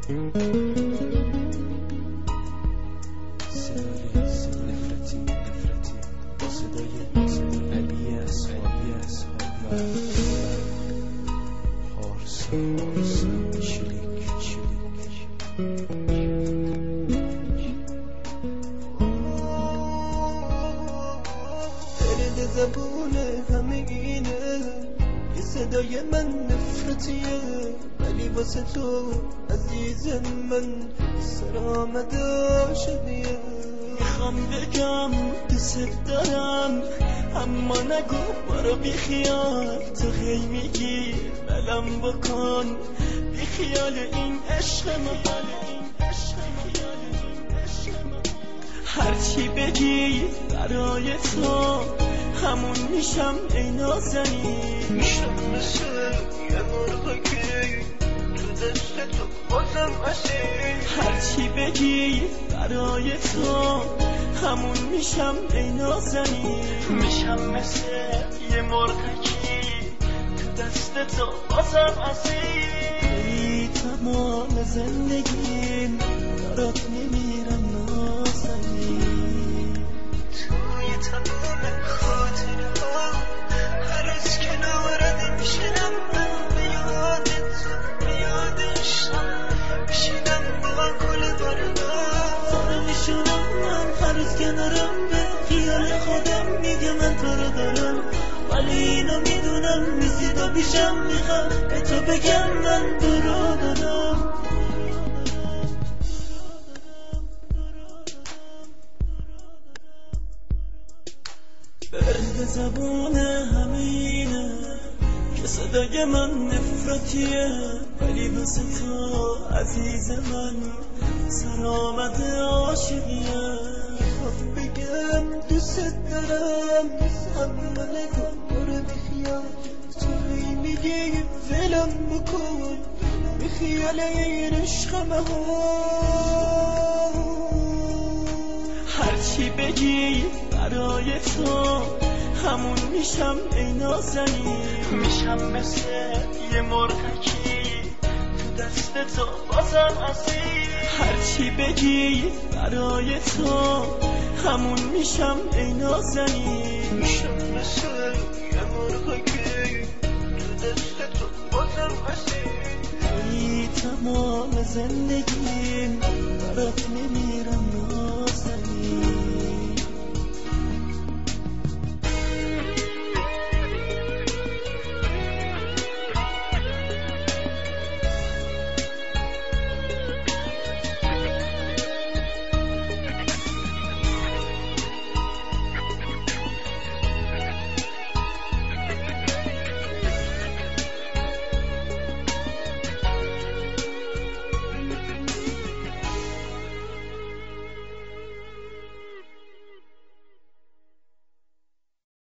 نفرتی با صدای علی اصحابی پارسا چلیک درد زبون همه اینه، یه صدای من نفرتیه، ولی واسه تو عزیز من سر آمده شدیه. میخوام بگم دوست دارم، اما نگو برو بیخیال، تو خیلی میگی بلم بکن بیخیال این عشق ما. هرچی بگی برای تو همون میشم ای نازنین، میشم مثل یه مرغ که تو دست تو بازم اسیر. هرچی بگی برای تو همون میشم ای نازنین، میشم مثل یه مرغ که تو دست تو بازم اسیر. ای تمام زندگیم برات میمیرم نازنین، توی تمام خاطره ها هر روز کنارت میشینم من، به یاد تو به یاد عشقم میشینم با کل بارنا. زاره میشونم من هر روز کنارم، به خیال خودم میگه من تو رو دارم، ولی اینو میدونم نیستی تو پیشم، میخوام به تو بگم من تو رو دارم. برد زبون همینه که صدای من نفرتیه، ولی واسه تو عزیز من سر آمده عاشقیه. میخوام بگم دوست دارم، اما نگو برو بیخیال، توی میگی ولم بکن بیخیال این عشق هرچی بگی برای تو همون میشم ای نازنین، میشم مثل یه مرغکی تو دست تو بازم اسیر. هرچی بگی برای تو همون میشم ای نازنین، میشم مثل یه مرغکی تو دست تو بازم اسیر. ای تمام زندگیم برات میمیرم